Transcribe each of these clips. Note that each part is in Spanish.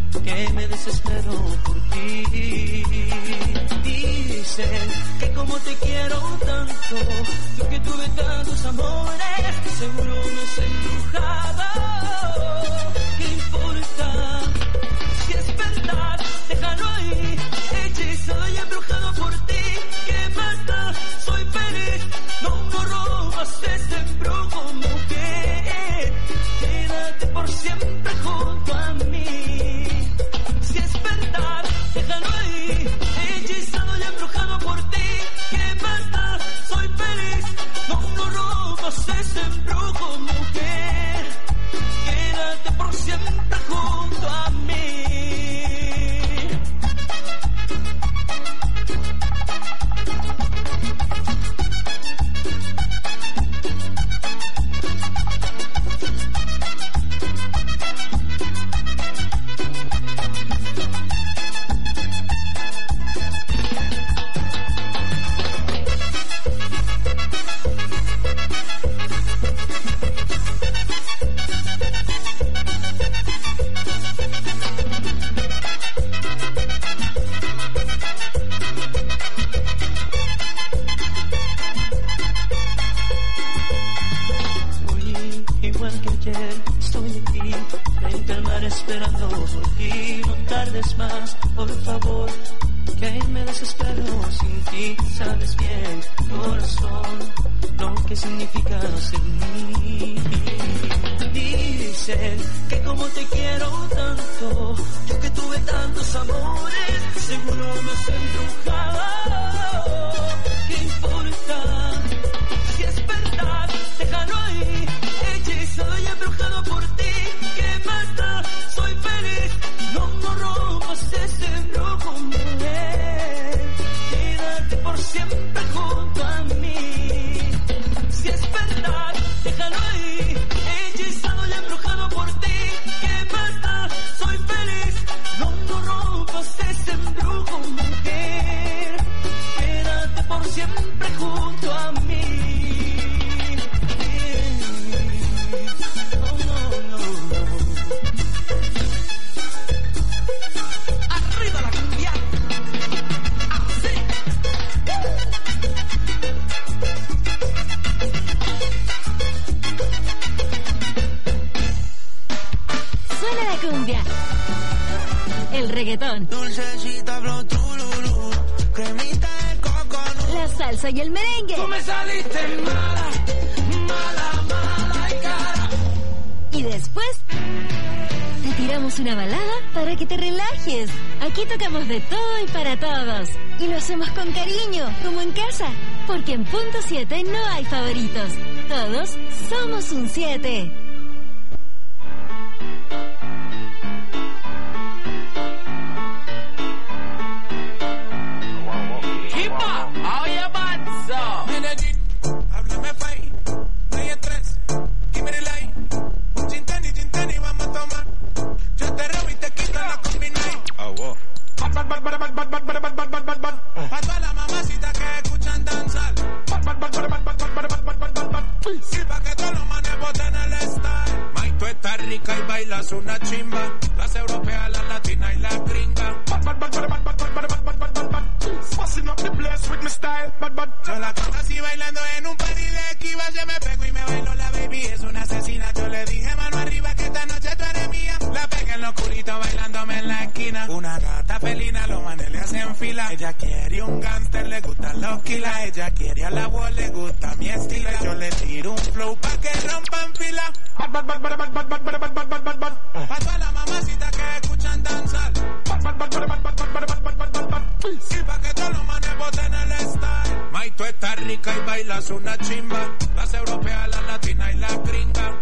que me desespero por ti. Dicen que como te quiero tanto, yo que tuve tantos amores, seguro me has embrujado. ¿Qué importa? Si es verdad, déjalo ahí, hechizado y embrujado por ti. ¿Qué más da? Soy feliz, no robas este embrujo, mujer. Quédate por siempre junto a mí. Si es verdad, déjalo ahí, hechizado y embrujado por ti. ¿Qué más da? Soy feliz, no robas este embrujo, mujer. Quédate por siempre junto a mí. Estoy aquí, frente al mar esperando por ti. No tardes más, por favor, que me desespero sin ti. Sabes bien, corazón, lo que significas en mí. Dicen que como te quiero tanto, yo que tuve tantos amores, seguro me has embrujado. ¿Qué importa? Si es verdad, déjalo ahí, hechizado y embrujado por ti. ¿Qué más da? Soy feliz, no robas ese embrujo, mujer. Quédate por siempre junto a mí. Si es verdad, déjalo ahí, hechizado y embrujado por ti. ¿Qué más da? Soy feliz, no robas ese embrujo, mujer. Quédate por siempre junto a mí. El reggaetón, dulcecita, flow, tururú, cremita de coconut, la salsa y el merengue. Tú me saliste mala, mala, mala y cara. Y después te tiramos una balada para que te relajes. Aquí tocamos de todo y para todos. Y lo hacemos con cariño, como en casa. Porque en Punto 7 no hay favoritos. Todos somos un 7. A todas las mamacitas que escuchan danzar. Y pa' que todos los manes boten el style. May, tú estás rica y bailas una chimba. Las europeas, las latinas y las gringas. Passing up the place with my style. Yo la conocí bailando en un party de Kiva. Yo me pego y me bailo, la baby es una asesina. Yo le dije mano arriba que esta noche tú eres mía. La pegué en lo oscurito bailándome en la esquina. Una gata felina, los manes le hacen fila. Ella quiere un gangster, le gustan los kilas. Ella quiere a la voz, le gusta mi estilo. Yo le tiro un flow pa' que rompan fila. A todas las mamacitas que escuchan danzar. Y pa' que todos los manes boten el style. May, tú estás rica y bailas una chimba. Las europeas, las latinas y las gringas.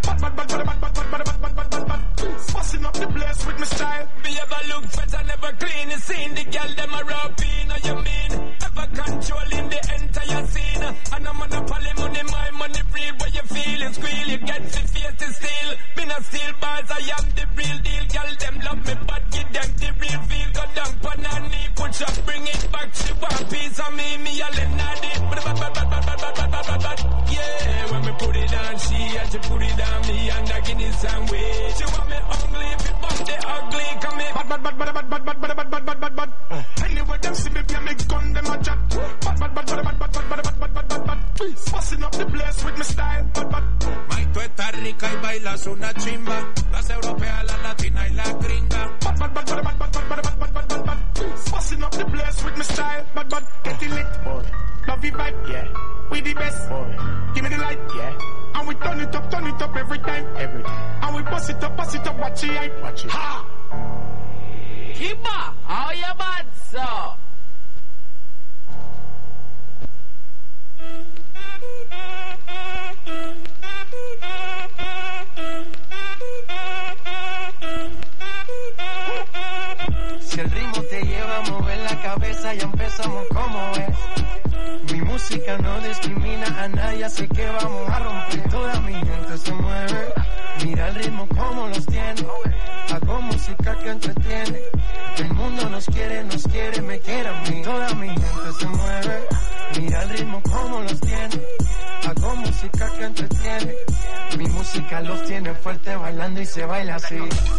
Passing up the place with my style. Me ever look fresh and never clean. You seen the girl them a rapping, you mean? Ever controlling the entire scene. And I'm on a poly money, my money free. Where you feeling squeal, you get the face to steal. Been a steel bars, I am the real deal. Girl them love me, but give them the real feel. Go down, panani, push up, bring it back. She want piece of me, me a let not it. Yeah, when me put it on, she put it on me and I give it some way. She want me ugly, if it bump the ugly, come here. bad. Anyway, them see me play me gun, them a chat. Bad. Busting up the place with my style, bad. May, tú estás rica y bailas una chimba. Las europeas, la latina y la gringa. Bad. Busting up the place with my style, bad. Get it lit, boy. Love you vibe, yeah. We the best, boy. Give me the light, yeah. And we turn it up every time. And we bust it up, watch it, watch it. Ha! Kimba, how you bad, sir? Si el ritmo te lleva a mover la cabeza, ya empezamos como es. Mi música no discrimina a nadie, así que vamos a romper. Toda mi gente se mueve, mira el ritmo como los tiene. Hago música que entretiene. El mundo nos quiere, me quiere a mí. Toda mi gente se mueve, mira el ritmo como los tiene. Hago música que entretiene. Mi música los tiene fuerte bailando y se baila así.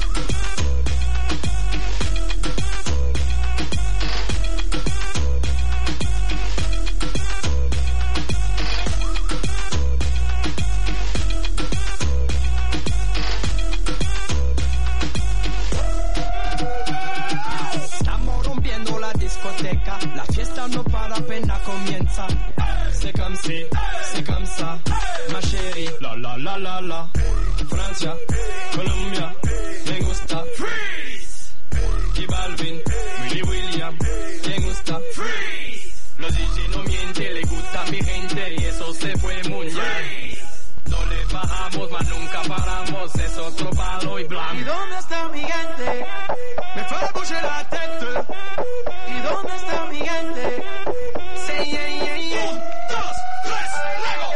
La fiesta no para, apenas comienza. C'est comme si, c'est comme ça, ma chérie. La la la la la. Francia, Colombia, me gusta. Freeze. Y Balvin, Willy William, me gusta. Freeze. Los DJ no mienten, le gusta a mi gente y eso se fue muy bien. No le bajamos, mas nunca paramos, es otro palo y blanco. ¿Y dónde está mi gente? Me fue a bouger la tête. ¿Y dónde está mi gente? Say yeah, yeah, yeah. 1, 2, 3, luego.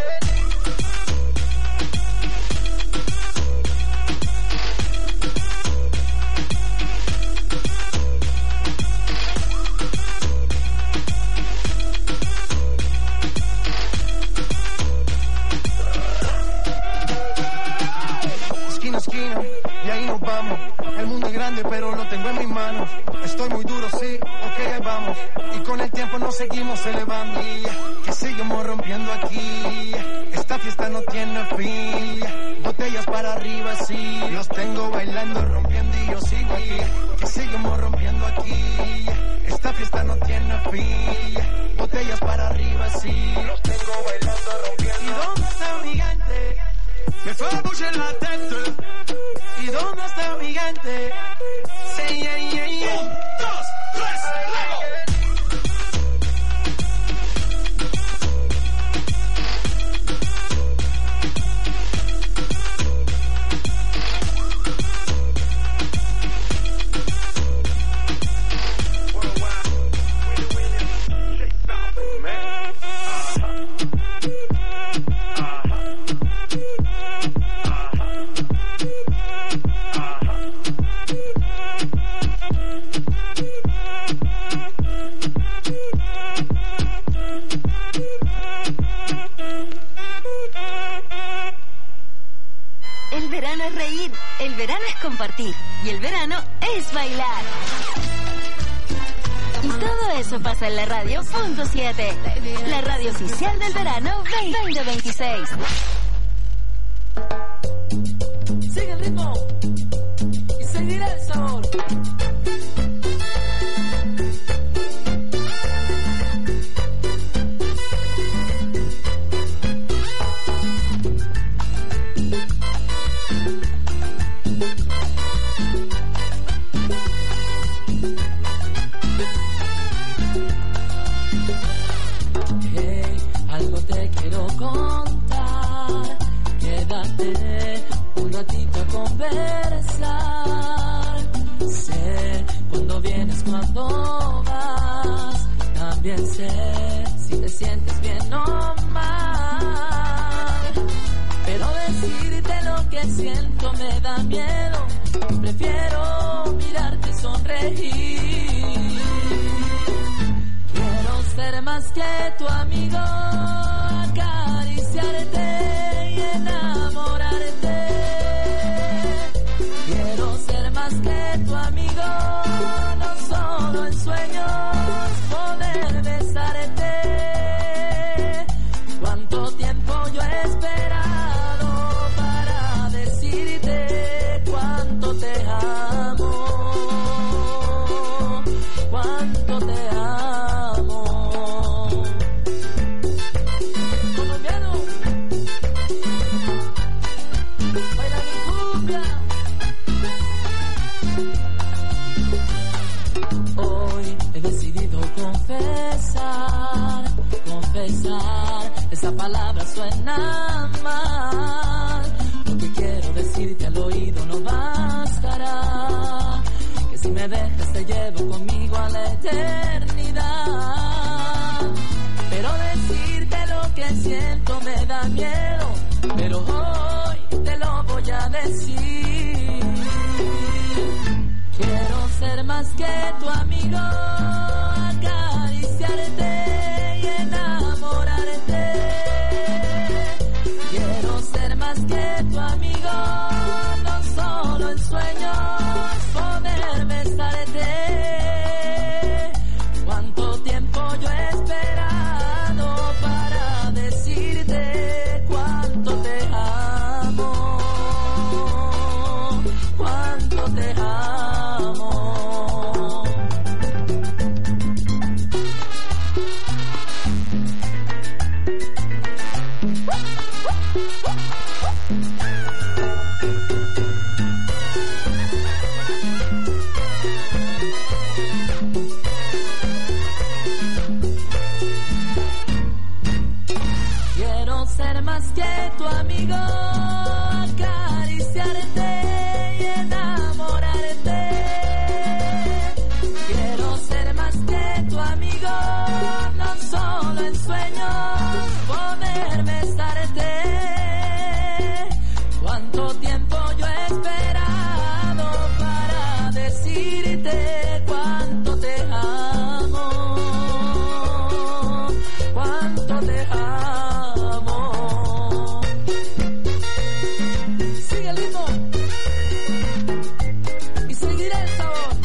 Esquina, esquina, y ahí nos vamos. El mundo es grande, pero lo tengo en mis manos. Estoy muy duro, sí, ok, ahí vamos. Y con el tiempo nos seguimos elevando. Que seguimos rompiendo aquí. Esta fiesta no tiene fin. Botellas para arriba, sí. Los tengo bailando, rompiendo y yo sigo aquí. Que seguimos rompiendo aquí. Esta fiesta no tiene fin. Botellas para arriba, sí. Los tengo bailando, rompiendo. ¿Y dónde está mi gente? Me fue a bouger la tête. ¿Y dónde está mi gente? Say yeah, yeah, yeah. 1, 2, 3, luego. El verano es reír, el verano es compartir y el verano es bailar. Y todo eso pasa en la radio .7, la radio oficial del verano 2026. Sigue el ritmo y seguirá el sabor. Algo te quiero contar, quédate un ratito a conversar. Sé cuando vienes, cuando vas, también sé si te sientes bien o mal. Pero decirte lo que siento me da miedo, prefiero mirarte y sonreír. Quiero ser más que tu amigo, acariciarte y enamorarte. Quiero ser más que tu amigo, no en sueños poder besarte. Cuánto tiempo yo he esperado para decirte cuánto te amo, cuánto te amo. Colombiano, baila mi cumbia. Hoy he decidido confesar, esa palabra suena mal. Lo que quiero decirte al oído no bastará, que si me dejas te llevo conmigo a la eternidad. Pero decirte lo que siento me da miedo, pero hoy te lo voy a decir. Quiero ser más que tu amigo, acariciarte y enamorarte. Quiero ser más que tu amigo, no solo en sueños poder besarte. Cuánto tiempo yo he esperado para decirte cuánto te amo, cuánto te amo. Quiero ser más que tu amigo, acariciarte y enamorarte. Quiero ser más que tu amigo, no solo en sueños poder besarte. Cuánto tiempo yo he esperado para decirte cuánto te amo, cuánto te amo. Sigue el ritmo y seguiré el sabor.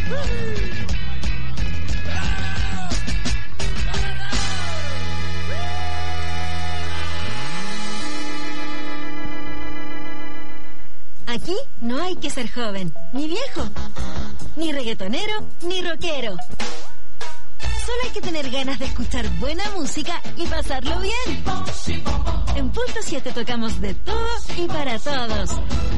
Aquí no hay que ser joven, ni viejo, ni reggaetonero, ni rockero. Solo hay que tener ganas de escuchar buena música y pasarlo bien. En Punto 7 tocamos de todo y para todos.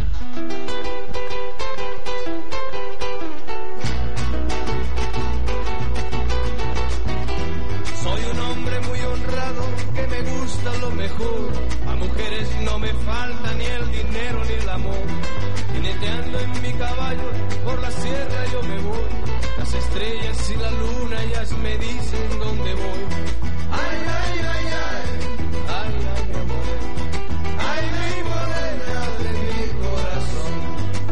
Soy un hombre muy honrado que me gusta lo mejor. A mujeres no me falta ni el dinero ni el amor. Jineteando en mi caballo por la sierra yo me voy. Las estrellas y la luna ellas me dicen dónde voy. Ay, ay, ay, ay, ay, ay, mi amor. Ay, mi morena de mi corazón.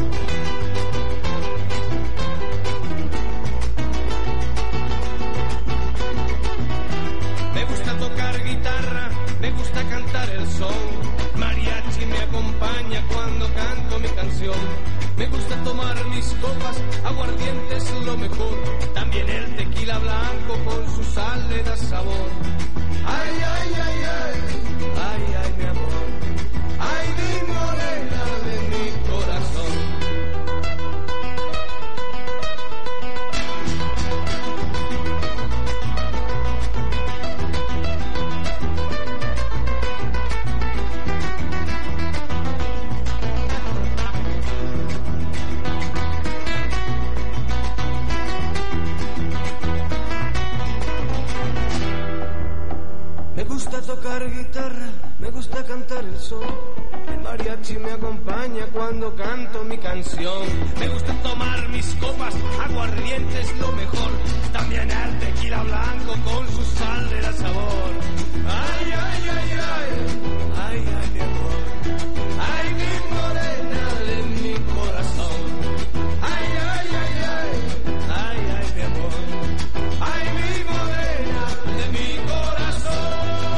Me gusta tocar guitarra, me gusta cantar el son. Mariachi me acompaña cuando canto mi canción. Me gusta tomar mis copas, aguardiente es lo mejor. También el tequila blanco con su sal le da sabor. Ay, ay, ay, ay, ay, ay, mi amor. Ay, mi morena de mi corazón. Me gusta tocar guitarra, me gusta cantar el son. El mariachi me acompaña cuando canto mi canción. Me gusta tomar mis copas, aguardiente es lo mejor. También el tequila blanco con su sal le da sabor. Ay, ay, ay, ay, ay, ay, mi amor. Ay, mi morena de mi corazón. Ay, ay, ay, ay, ay, ay, mi amor. Ay, mi morena de mi corazón.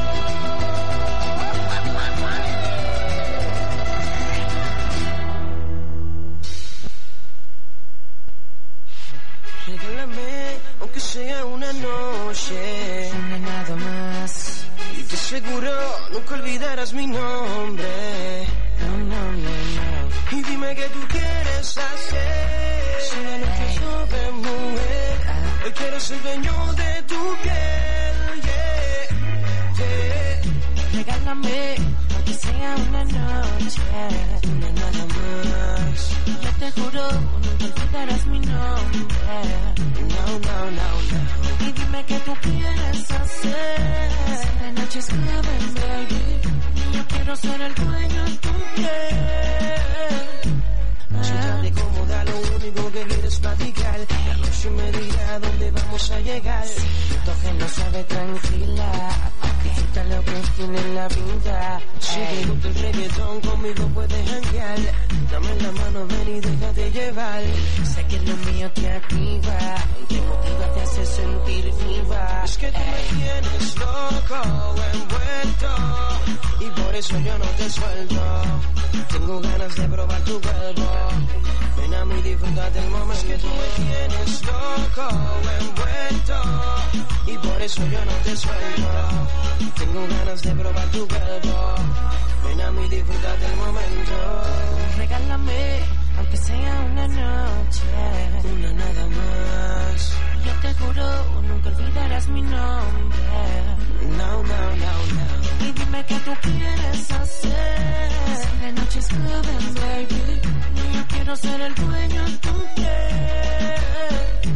Regálame, aunque sea una noche, una nada más. Y te aseguro, nunca olvidarás mi nombre. No, no, no, no. Y dime qué tú quieres hacer. Si la noche es joven, mujer, hoy quiero ser dueño de tu piel. Yeah, yeah. Regálame, aunque sea una noche, una nada más. yo te juro, nunca olvidarás mi nombre. No, no, no, no. Y dime qué tú quieres hacer. Si la noche es joven, baby, yo quiero ser el dueño de tu piel. Chúchale como da, lo único que quieres platicar. La noche me dirá dónde vamos a llegar. Toque no sabe tranquila, disfruta lo que tiene en la vida. Si te gusta el reggaetón, conmigo puedes janguear. Dame la mano, ven y déjate llevar. Sé que lo mío te activa, te motiva, te hace sentir viva. Es que tú me tienes loco, envuelto, y por eso yo no te suelto. Tengo ganas de probar tu cuerpo. Ven a mí, disfruta del momento. Es que tú me tienes loco, envuelto, y por eso yo no te suelto. Tengo ganas de probar tu cuerpo. Ven a mí, disfruta del momento. Regálame, aunque sea una noche, una nada más. yo te juro, nunca olvidarás mi nombre. No, no, no, no. Y dime qué tú quieres hacer. Si la noche es joven, baby, yo quiero ser el dueño de tu piel.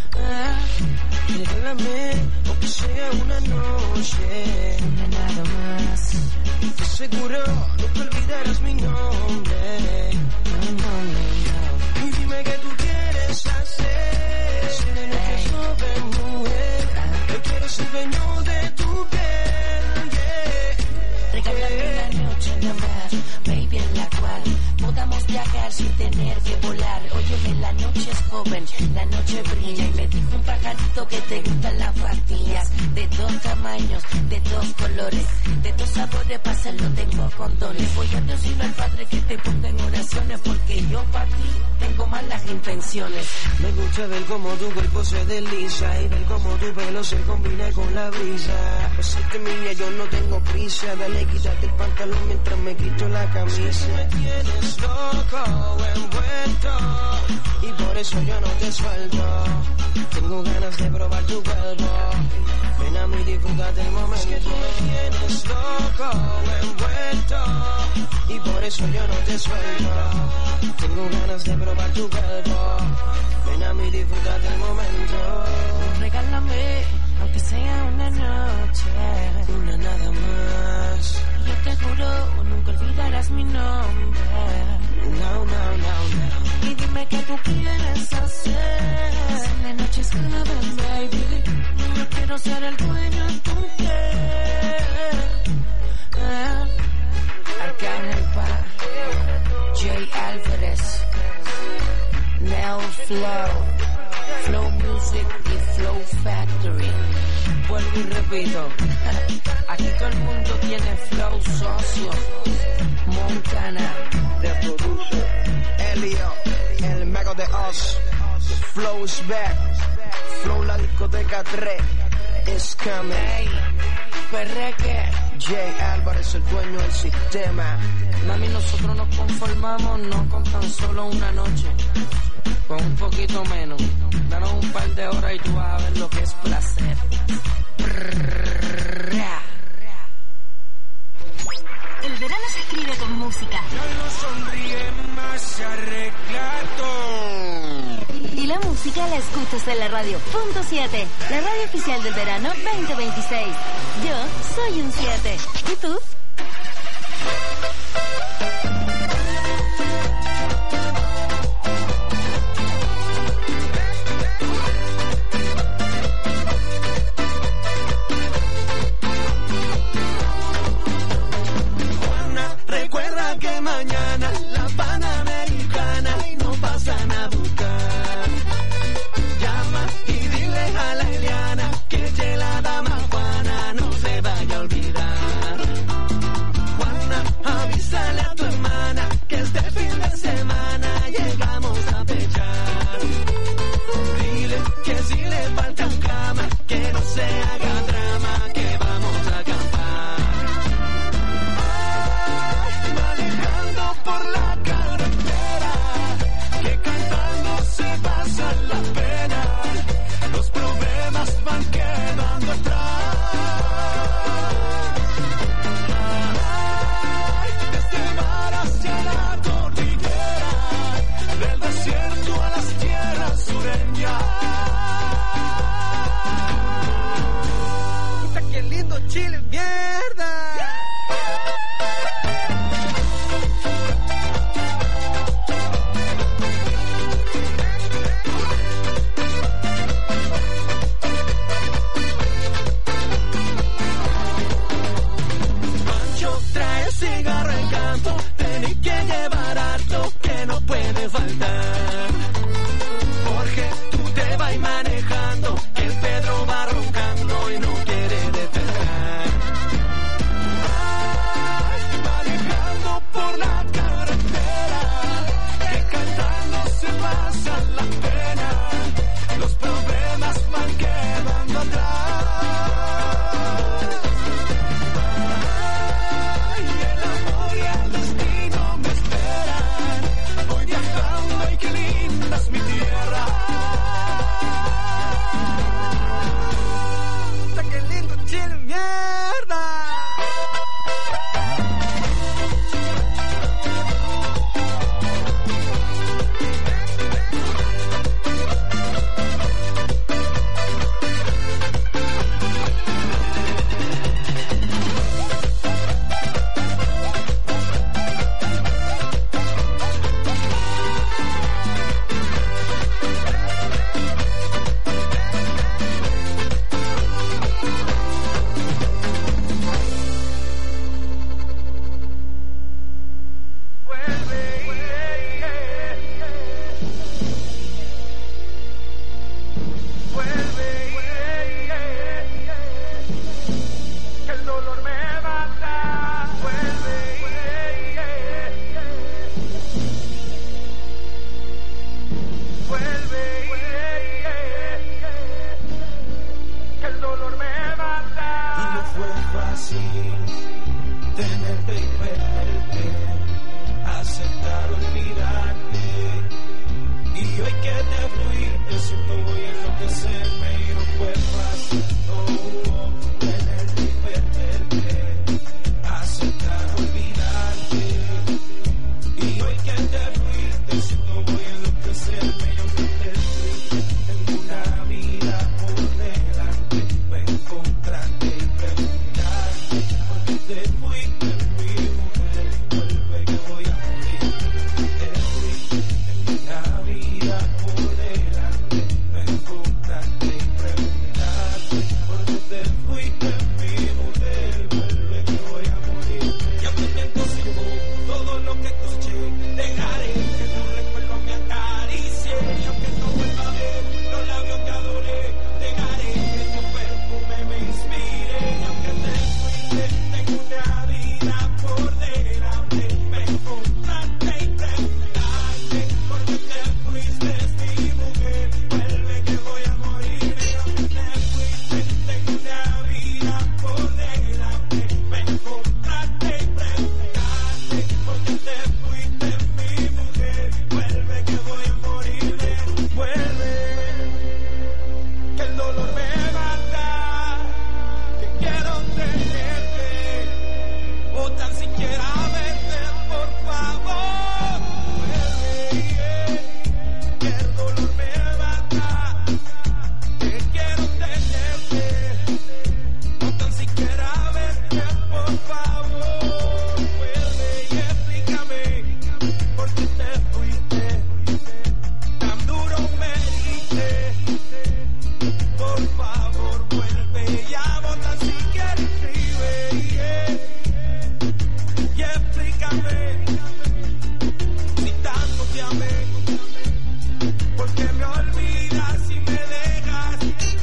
Regálame, aunque sea una noche, una nada más. te aseguro, nunca olvidarás mi nombre. No, no, no, Y dime qué tú quieres hacer. Si la noche es joven, mujer, yo quiero ser dueño de tu piel. Yeah. Regálame una noche nada más, baby, en la cual podamos viajar sin tener que volar. Óyeme, la noche es joven, la noche brilla y me dijo un pajarito que te gustan las pastillas de dos tamaños, de dos colores, de dos sabores, para hacerlo tengo condones. Voy a decirle al Padre que te ponga en oraciones porque yo para ti tengo malas intenciones. Me gusta ver cómo tu cuerpo se desliza y ver cómo tu pelo se combina con la brisa. Besarte mía, yo no tengo prisa, dale, quítate el pantalón mientras me quito la camisa. Me tienes loco, envuelto, y por eso yo no te suelto. Tengo ganas de probar tu cuerpo, ven a mí, disfrútate el momento. Me tienes loco, envuelto, y por eso yo no te suelto. Tengo ganas de probar tu cuerpo, ven a mí, disfrútate el momento. Regálame, aunque sea una noche, una nada más. Yo te juro, nunca olvidarás mi nombre. No, no, no, no. Y dime qué tú quieres hacer. Si la noche es joven, baby, yo quiero ser el dueño de tu piel. Arcángel Pa, Jay Álvarez, Nell Flow, Flow Music y Flow Factory. Vuelvo y repito, aquí todo el mundo tiene flow, socio. Montana, The Producer, Elio, el mago de Oz. Flow's back, Flow la discoteca 3 is coming. Hey, perreque, Jay Álvarez, el dueño del sistema. mami, nosotros nos conformamos no con tan solo una noche, con un poquito menos. Danos un par de horas y tú vas a ver lo que es placer. El verano se escribe con música. No sonríe más, se arregla todo. Y la música la escuchas en la radio. Punto 7, la radio oficial del verano 2026. Yo soy un 7. ¿Y tú? Recuerda que mañana la Panamericana y no pasan a buscar. Llama y dile a la Eliana que la dama Juana no se vaya a olvidar. Juana, avísale a tu hermana que este fin de semana llegamos a pechar. Dile que si le faltan cama, que no se haga drama, que vamos a acampar. Por la carretera, que cantando se pasa la pena, los problemas van quedando atrás. Desde el mar hacia la cordillera, del desierto a las tierras sureñas. Puta, qué lindo Chile, mierda. Cigarro en campo, tenés que llevar harto que no puede faltar. Jorge, tú te vas manejando, que el Pedro va roncando y no quiere despertar. Manejando por la carretera, que cantando se pasa la pena, los problemas van quedando atrás. Mi tierra. enloquecerme y no fue fácil, no, tenerte y perderte, aceptar olvidarte, y hoy que te fuiste, siento voy a enloquecerme y aunque te fuiste, tengo una vida por delante, voy a encontrarte y preguntarte, porque te fuiste mi mujer, vuelve que voy a morir, te fuiste, tengo una vida por delante, voy a encontrarte y preguntarte, porque te fuiste mi mujer, vuelve que voy a morir, y aunque el tiempo se llevó todo lo que escuché, dejaré que tu recuerdo me acaricie, y aunque no vuelva a ver los labios que adoré, dejaré que tu perfume me inspire, y aunque te fuiste, tengo una vida por delante, me encontraste y preguntarte, porque te fuiste mi mujer, vuelve que voy a morir, y aunque te fuiste, tengo una vida por delante, me encontraste y preguntarte, porque te fuiste mi mujer, vuelve que voy a morir, vuelve, que el dolor me mata, que quiero tenerte, o tan siquiera verte, por favor, vuelve, que el dolor me mata, que quiero tenerte, o tan siquiera verte, por favor, vuelve y explícame, por qué te fuiste, tan duro me diste, por favor vuelve, llamo tan siquiera escribe, y explícame, si tanto te amé, porque me olvidas y me dejas,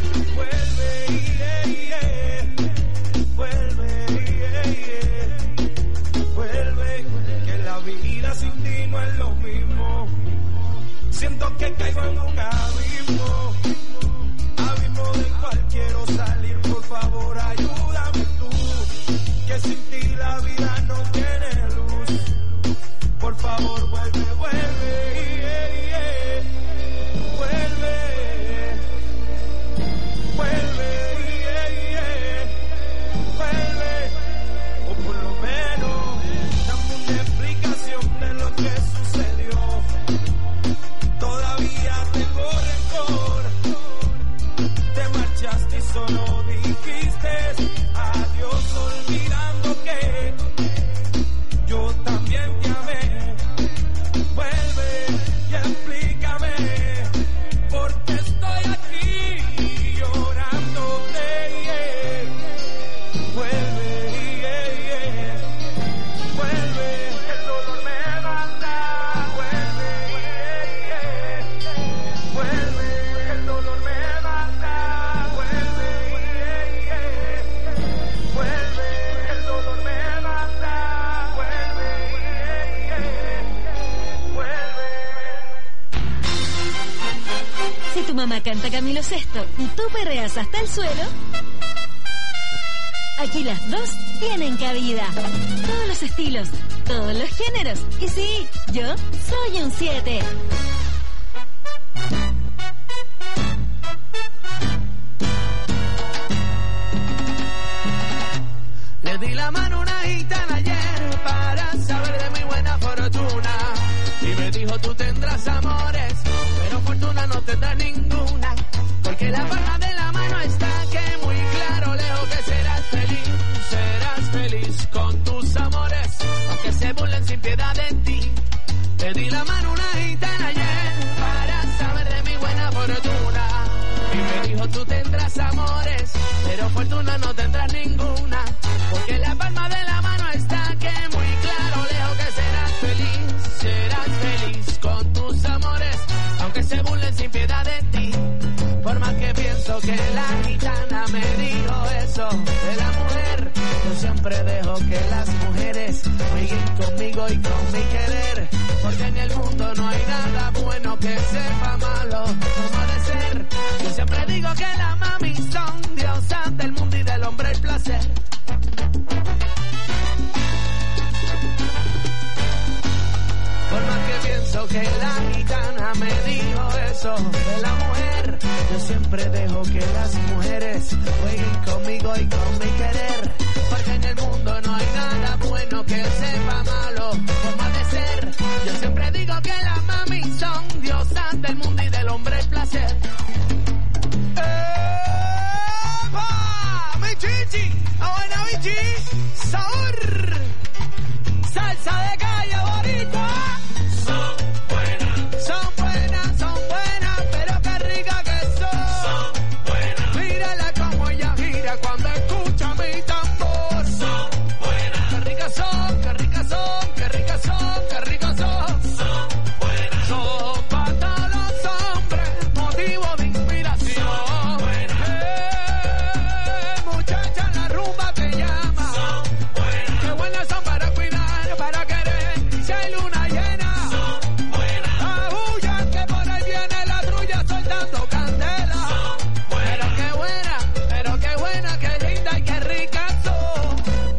vuelve, que la vida sin ti no es lo mismo, siento que caigo en un abismo del cual quiero salir, por favor ayúdame tú, que sin ti la vida no tiene luz, por favor vuelve, o por lo menos dame una explicación de lo que sucedió, todavía tengo rencor, te marchaste y solo dijiste adiós, olvidando que yo también te amé, vuelve y explícame, porque estoy aquí llorándote, vuelve, que el dolor me mata, vuelve, que el dolor me mata, vuelve, que el dolor me mata, Si tu mamá canta Camilo Sesto y tú perreas hasta el suelo, aquí las dos tienen cabida. Todos los estilos, todos los géneros. Y sí, yo soy un 7. Le di la mano a una gitana ayer para saber de mi buena fortuna, y me dijo tú tendrás amores, pero fortuna no tendrás ninguna, porque la palma de la mano está que muy claro lejos que serás feliz con tus amores, aunque se burlen sin piedad de ti. Le di la mano a una gitana ayer para saber de mi buena fortuna, y me dijo tú tendrás amores, pero fortuna no tendrás ninguna, porque la palma de la mano está que muy claro lejos que serás feliz con tus amores, aunque se burlen sin piedad de ti. Por más que pienso que la gitana me dijo eso de la mujer, yo siempre dejo que las mujeres jueguen conmigo y con mi querer, porque en el mundo no hay nada bueno que sepa malo como de ser. Yo siempre digo que las mami son diosas del mundo y del hombre el placer. Por más que pienso que la gitana me dijo eso de la mujer, yo siempre dejo que las mujeres jueguen conmigo y con mi querer. Porque en el mundo no hay nada bueno que sepa malo como ha de ser. Yo siempre digo que las mami son diosas del mundo y del hombre el placer. ¡Epa! ¡Mi chichi! ¡A buena bichi! ¡Sabor! ¡Salsa de calle bonita! Son buenas, son buenas, son buenas, pero qué rica que son. Son buenas, mírala como ella gira cuando escucha mi tambor. Son buenas, qué ricas son, qué ricas son, qué ricas son, qué ricas son. Son buenas, son para todos los hombres, motivo de inspiración. Buenas, muchacha, la rumba te llama. Son buenas, qué buenas son para cuidar, para querer. Si hay luna llena, son buenas, aullan que por ahí viene la trulla soltando candela. Son buenas, pero qué buena, qué linda y qué rica son.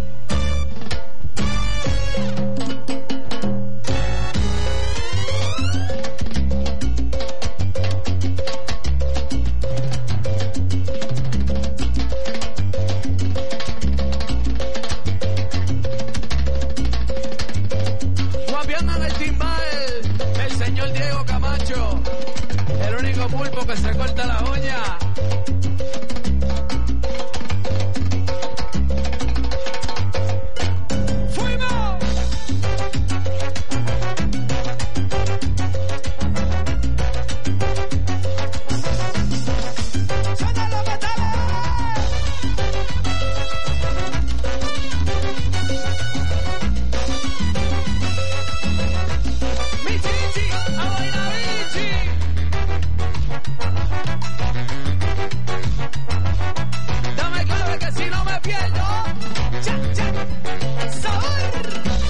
Guapiando en el timbal, el señor Diego Camacho, el único pulpo que se corta la uña. ¡Fuimos! ¡Suena los metales! Mi chichi, a buena bichi. Dame clave que si no me pierdo. Cha, cha, sabor.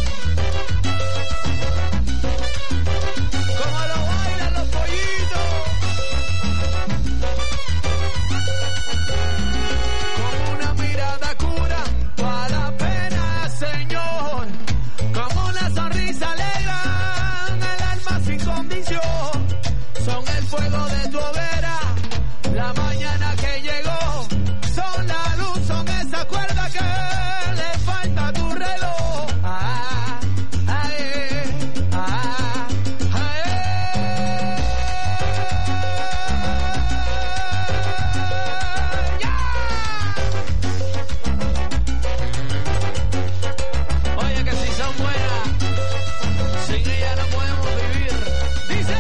Como lo bailan los pollitos. Con una mirada curando a la pena, señor. Con una sonrisa alegran el alma sin condición. Son el fuego de tu hoguera, la mañana que llegó. Son la luz, son esa cuerda que le falta a tu reloj. Ah, ah, ah, yeah. Oye, que si son buenas, sin ella no podemos vivir. Dice.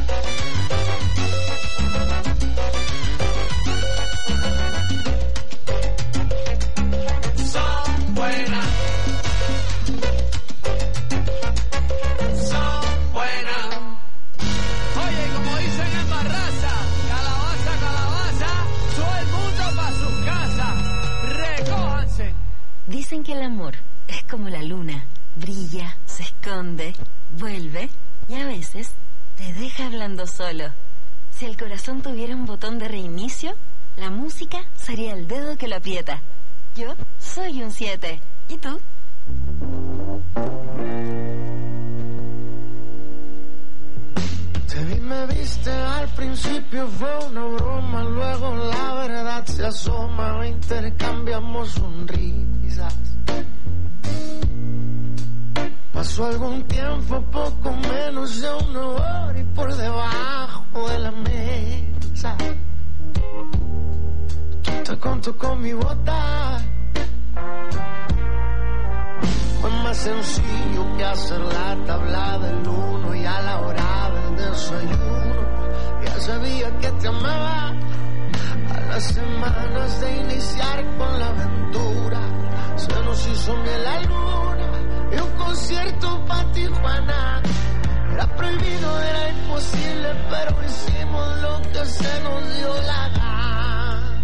Son buenas. Son buenas. Oye, como dicen en Barraza, calabaza, calabaza, todo el mundo pa' sus casas. Recójanse. Dicen que el amor es como la luna, brilla, se esconde, vuelve y a veces te deja hablando solo. Si el corazón tuviera un botón de reinicio, la música sería el dedo que lo aprieta. Yo soy un 7. ¿Y tú? Te vi, me viste, al principio fue una broma, luego la verdad se asoma, intercambiamos sonrisas. Pasó algún tiempo, poco menos de una hora, y por debajo de la mesa tú te contó con mi bota. Fue más sencillo que hacer la tabla del 1 y a la hora del desayuno ya sabía que te amaba. A las semanas de iniciar con la aventura se nos hizo miel la luna y un concierto pa' Tijuana. Era prohibido, era imposible, pero hicimos lo que se nos dio la gana.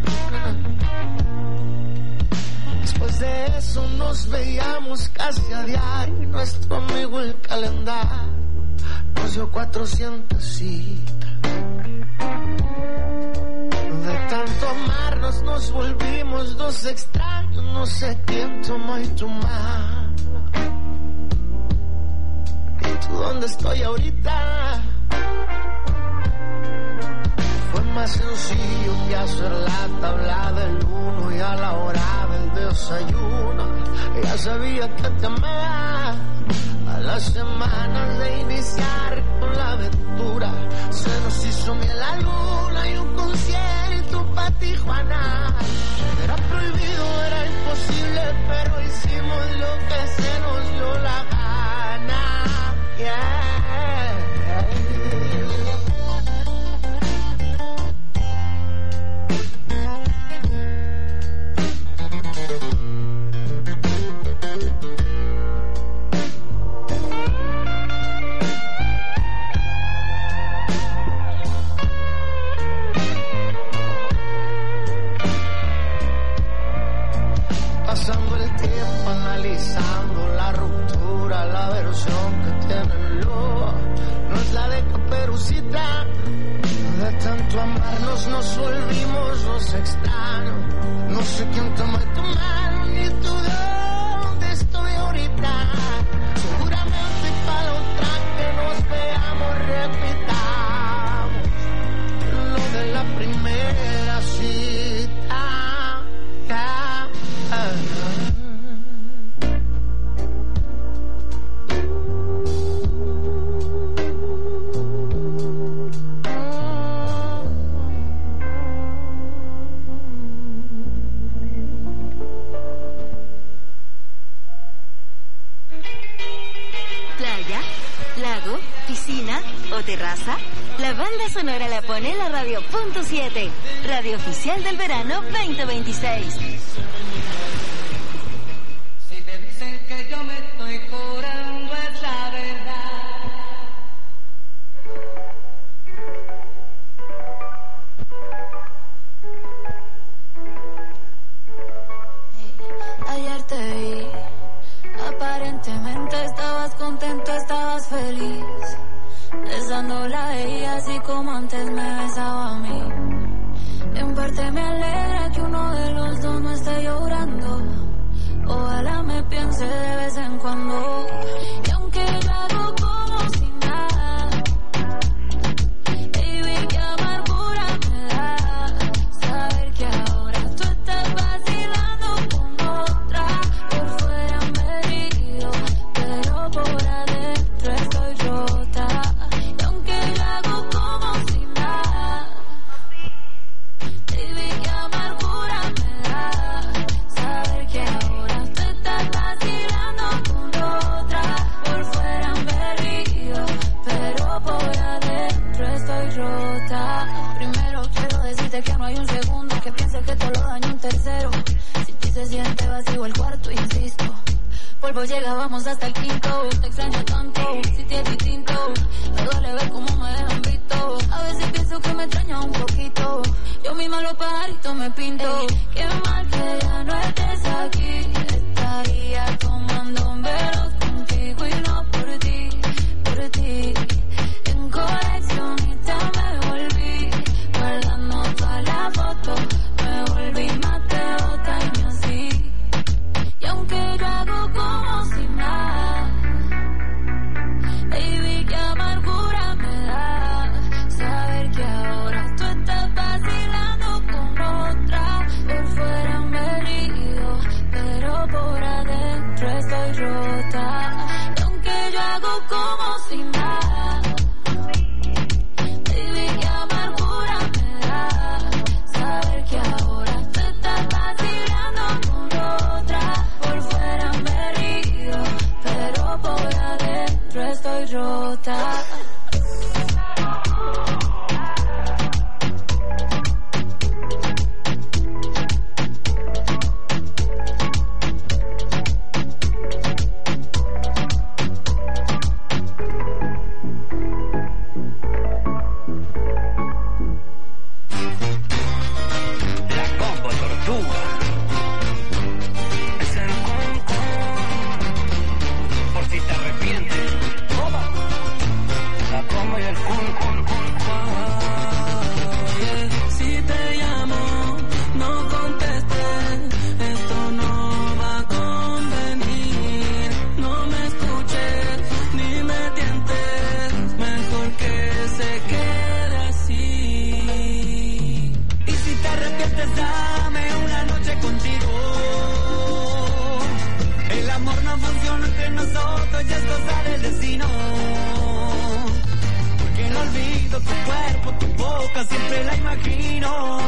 Después de eso nos veíamos casi a diario y nuestro amigo el calendario nos dio 400 citas. De tanto amarnos nos volvimos dos extraños, no sé quién tomó y tu mano. ¿Y tú dónde estoy ahorita? Fue más sencillo que hacer la tabla del 1 y a la hora del desayuno ya sabía que te amaba. A las semanas de iniciar con la aventura se nos hizo miel la luna y un concierto pa' Tijuana. Era prohibido, era imposible, pero hicimos lo que se nos dio la gana. Yeah. Pasando el tiempo analizando la ruptura, la versión que tienen luego no es la de Caperucita. De tanto amarnos nos volvimos los extraños. No sé quién tomó tu mano ni tú dónde estoy ahorita. Seguramente para la otra que nos veamos repitamos lo de la primera cita. Playa, lago, piscina o terraza. La banda sonora la pone en la radio .7, radio oficial del verano 2026. Si te dicen que yo me estoy curando es la verdad. Ayer te vi, aparentemente estabas contento, estabas feliz, besándola a ella así como antes me besaba a mí. En parte me alegra que uno de los dos no esté llorando. Ojalá me piense de vez en cuando. Y aunque yo hago como si nada, baby, qué amargura me da saber que ahora tú estás vacilando con otra. Por fuera me río, pero por adentro estoy rota. Y aunque yo hago como si nada, baby, qué amargura me da saber que ahora tú estás vacilando con otra. Por fuera me río, pero por adentro estoy rota. Primero quiero decirte que no hay un segundo que piense que te lo daño un tercero. Si ti se siente vacío el cuarto, insisto, polvo llega, vamos hasta el quinto. Te extraño tanto, si te es distinto. Me duele ver cómo me dejan visto. A veces pienso que me extraña un poquito. Yo misma los pajaritos me pinto. Qué mal que ya no estés aquí. Estaría tomando un velos contigo y no por ti, por ti. En coleccionista me volví, guardando todas las fotos. Me volví más de otaño así. Y aunque yo hago como si nada, baby, qué amargura me da saber que ahora tú estás vacilando con otra. Por fuera me río, pero por adentro estoy rota. Y aunque yo hago como si nada, baby, qué amargura me da saber arrepientes, dame una noche contigo. El amor no funciona entre nosotros, ya es cosa del destino. Porque no olvido tu cuerpo, tu boca, siempre la imagino.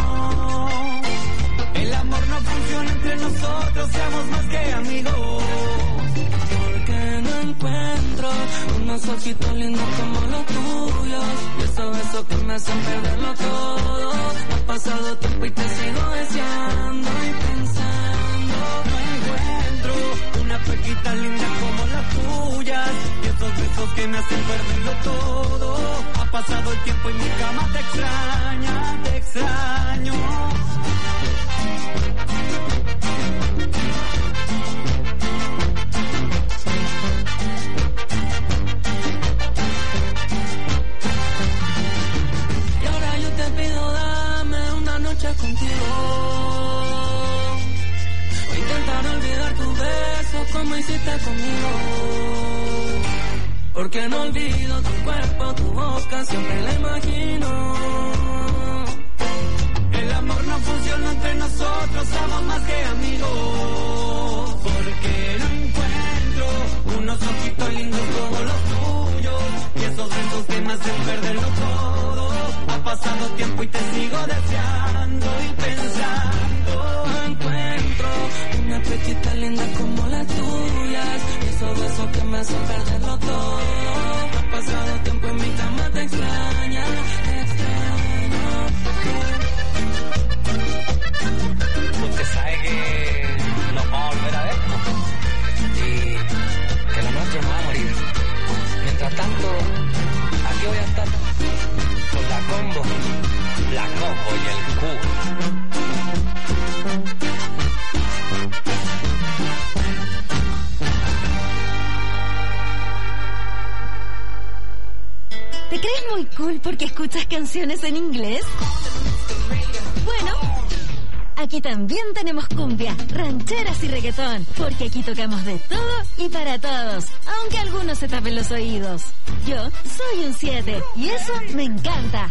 El amor no funciona entre nosotros, seamos más que amigos. Porque no encuentro unos ojitos lindos como los tuyos, y esos besos que me hacen perderlo todo. Ha pasado tiempo y te sigo deseando y pensando. No encuentro una pequita linda como las tuyas, y esos besos que me hacen perderlo todo. Ha pasado el tiempo y mi cama te extraña, te extraño. Contigo, voy a intentar olvidar tu beso como hiciste conmigo. Porque no olvido tu cuerpo, tu boca, siempre la imagino. El amor no funciona entre nosotros, somos más que amigos. Porque no encuentro unos ojitos lindos como los tuyos, y esos besos que me hacen perderlo todo. Ha pasado tiempo y te sigo deseando y pensando. Encuentro una pequita linda como las tuyas, y esos besos que me hacen perderlo todo. Ha pasado tiempo y mi cama te extraña, te extraño. Usted sabe que nos vamos a volver a ver, ¿no? Y que lo nuestro no va a morir. Mientras tanto, aquí voy a estar con la combo y el cubo. ¿Te crees muy cool porque escuchas canciones en inglés? Bueno, aquí también tenemos cumbia, rancheras y reggaetón, porque aquí tocamos de todo y para todos, aunque algunos se tapen los oídos. Yo soy un 7 y eso me encanta.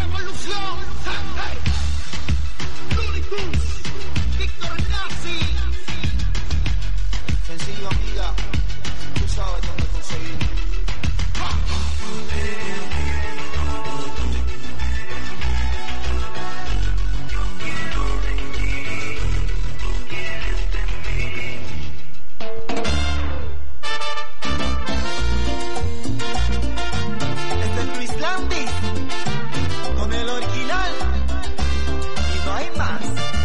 Revolución. Hey. Ludicruz. Víctor Nazi. Sencillo, amiga. Tú sabes dónde conseguir. Este es Luis Landis con el original y no hay más.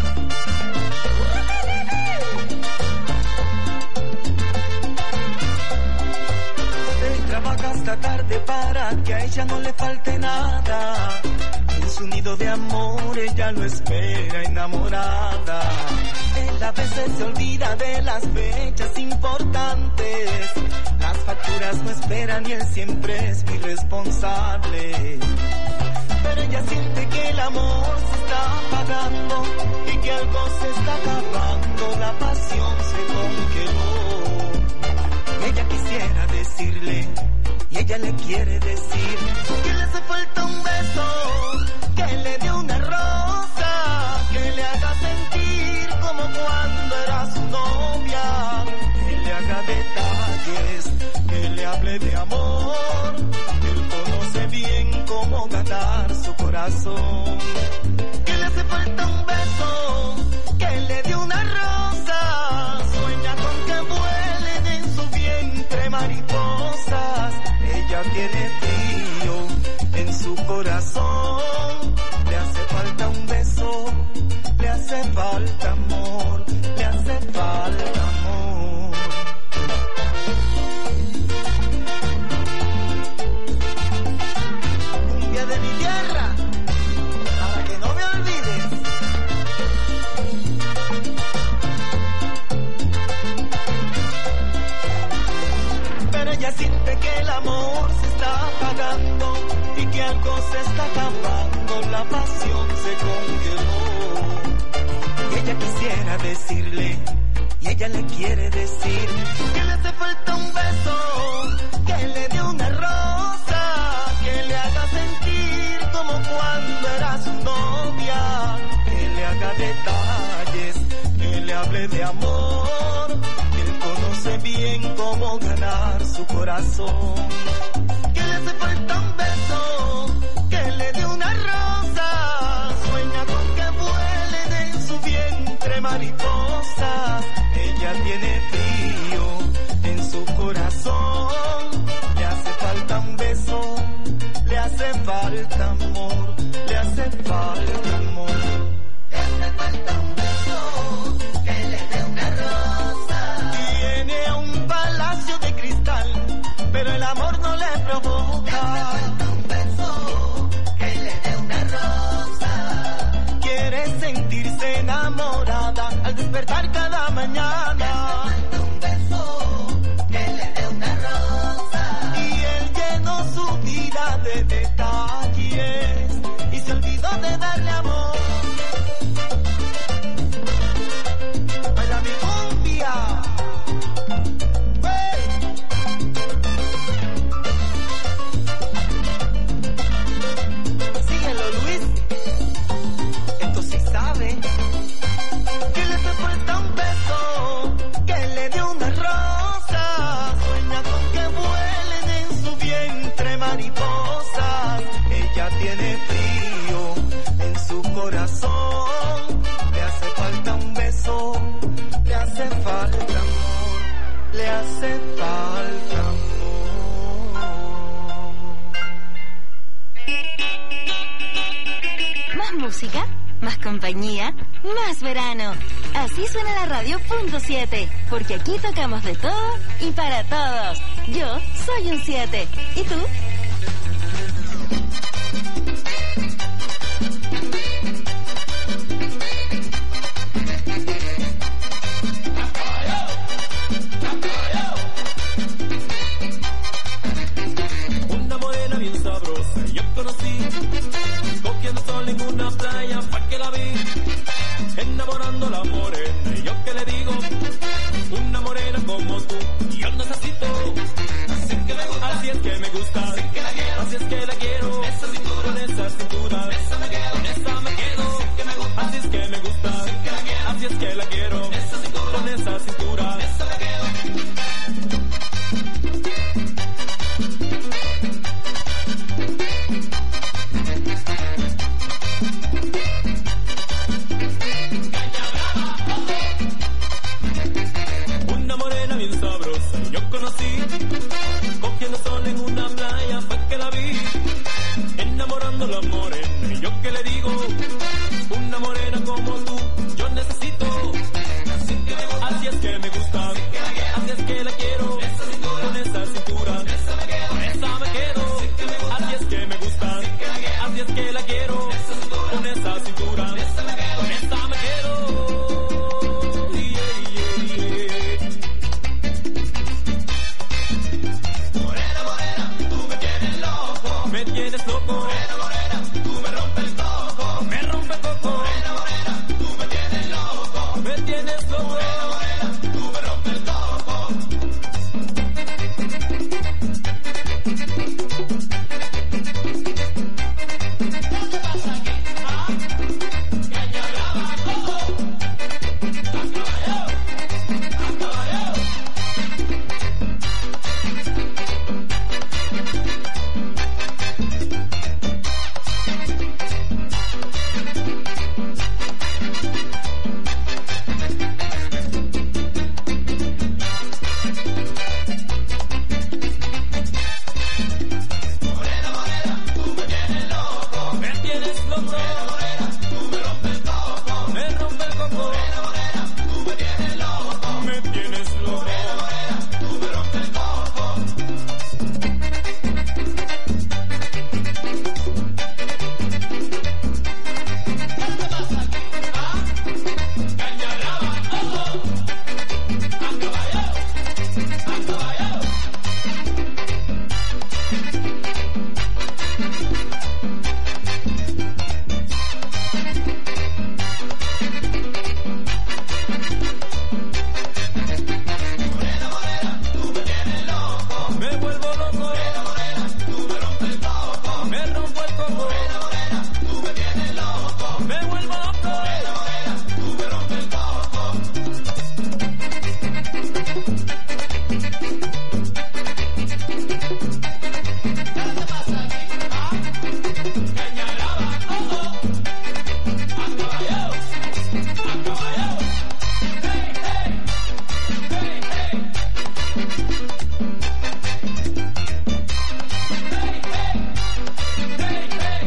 Él trabaja hasta tarde para que a ella no le falte nada. En su nido de amor ella lo espera enamorada. Él a veces se olvida de las fechas importantes. Las facturas no esperan y él siempre es muy responsable. Pero ella siente que el amor se está apagando y que algo se está acabando. La pasión se congeló. Ella quisiera decirle y ella le quiere decir que le hace falta un beso, que le dé una rosa, que le haga sentir como cuando era su novia, que le haga detalles, que le hable de amor. Él conoce bien cómo ganar su corazón. Que le hace falta un beso, que le dé una rosa, sueña con que vuelen en su vientre mariposas. Ella tiene frío en su corazón. Le hace falta un beso, le hace falta amor, le hace falta amor. Cumbia de mi tierra, para que no me olvides. Pero ella siente que el amor se está apagando y que algo se está acabando. La pasión se congeló. Y ella quisiera decirle y ella le quiere decir que le hace falta un beso, que le dé una rosa, que le haga sentir como cuando era su novia, que le haga detalles, que le hable de amor, que él conoce bien cómo ganar su corazón. Que le hace falta un beso, que le dé una rosa, sueña con que vuelen en su vientre mariposas. Ella tiene frío en su corazón. Le hace falta un beso, le hace falta amor, le hace falta amor. Le hace falta un beso, que le dé una rosa. Tiene un palacio de cristal, pero el amor no le provoca. Le hace falta un beso, que le dé una rosa. Quiere sentirse enamorada al despertar cada mañana. Le hace falta un beso, que le dé una rosa. Y él llenó su vida de detalles y se olvidó de darle amor. Baila mi cumbia. Síguelo, Luis. Esto sí sabe. Que le hace falta un beso, que le dé una rosa, sueña con que vuelen en su vientre mariposas. Ella tiene frío en su corazón. Le hace falta un beso, le hace falta amor, le hace falta amor. Más música, más compañía, más verano. Así suena la radio punto 7, porque aquí tocamos de todo y para todos. Yo soy un 7. ¿Y tú? Una morena bien sabrosa yo conocí, cogiendo sol en una playa pa' que la vi, enamorando a la morena. Y yo que le digo, una morena como tú yo necesito. Así es que me gusta, así es que la quiero, esa cintura, con esa cintura. como tú, yo necesito. Así es que me gusta, así es que la quiero. Con esa cintura, con esa me quedo. Así es que me gusta, así es que la quiero. Con esa cintura, con esa me quedo. Morena, morena, tú me tienes loco. Me tienes loco. Morena, morena, tú me rompes el coco. Me rompe el coco. Morena, morena, tú me tienes loco. Me tienes loco. Morena, morena, tú me rompes el coco. ¿Qué pasa aquí? ¿Ah? Caña brava, coco. A caballo, a caballo. Morena, morena, tú me tienes loco. Me tienes loco. Morena, morena, tú me rompes el coco. Me rompe el coco. Morena, morena, tú me tienes loco. Me tienes loco. Morena, morena, tú me rompes el coco. ¿Qué pasa aquí? ¿Ah? Caña brava, ojo. A caballo, a caballo. Morena, morena, tú me tienes loco. Me vuelvo loco. Morena, morena, tú me rompes el coco. Me rompo el coco. Morena, morena, tú me tienes loco. Me vuelvo loco. Morena, morena, tú me rompes el coco. ¿Qué pasa aquí? ¿Ah? Caña brava, ojo. A caballo, a caballo. Hey, hey, hey, hey. Hey, hey, hey, hey.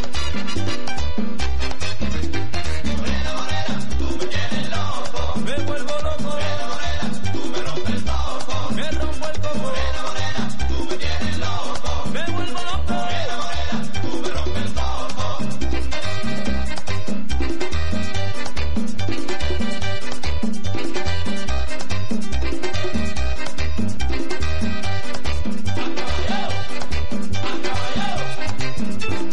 Morena, morena, tú me tienes loco. Me vuelvo loco. Morena, morena, tú me rompes el coco. Me rompo el coco. Morena, morena, tú me tienes loco. Me vuelvo loco. Morena, morena, tú me rompes el coco. A caballo, a caballo.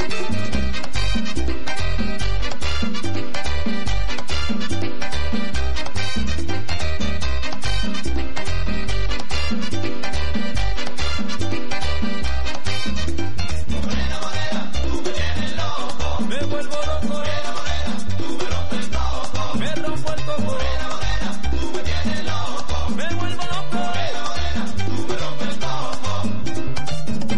Morena, morena, tú me tienes loco. Me vuelvo loco. Morena, morena, tú me rompes el coco. Me rompo el coco. Morena, morena, tú me tienes loco. Me vuelvo loco. Morena, morena, tú me rompes el coco.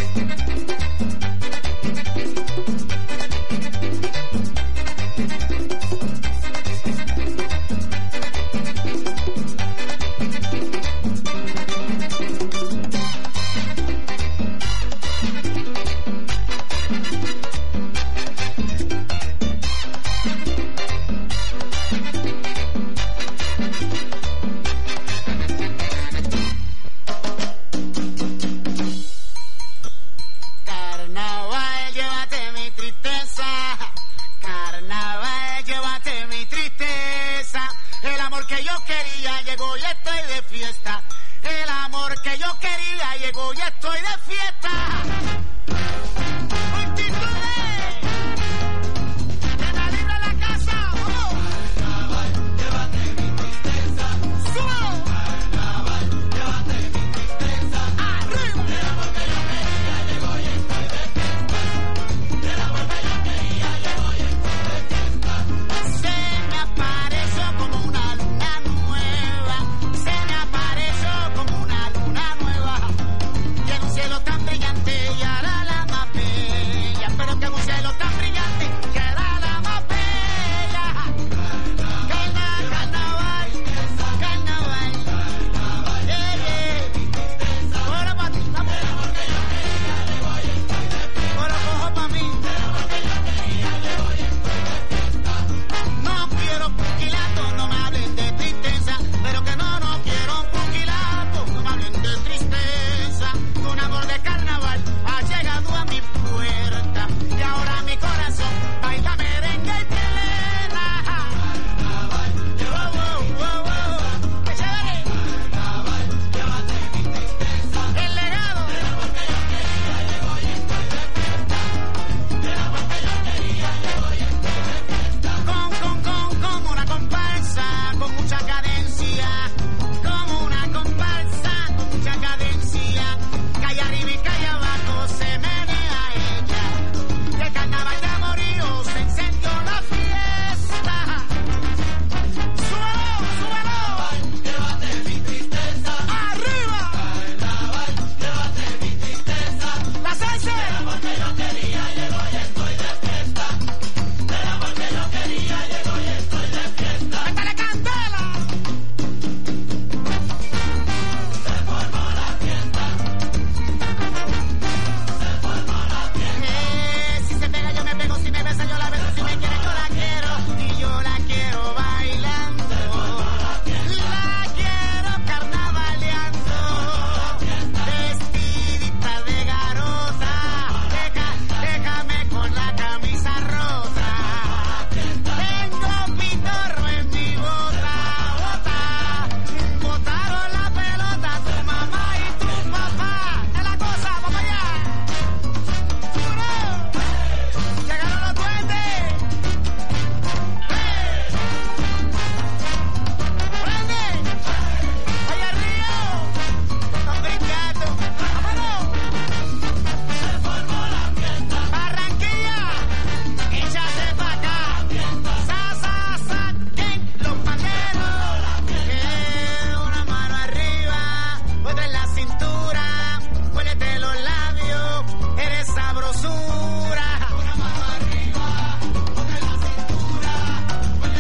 Carnaval, llévate mi tristeza. Carnaval, llévate mi tristeza. El amor que yo quería llegó y está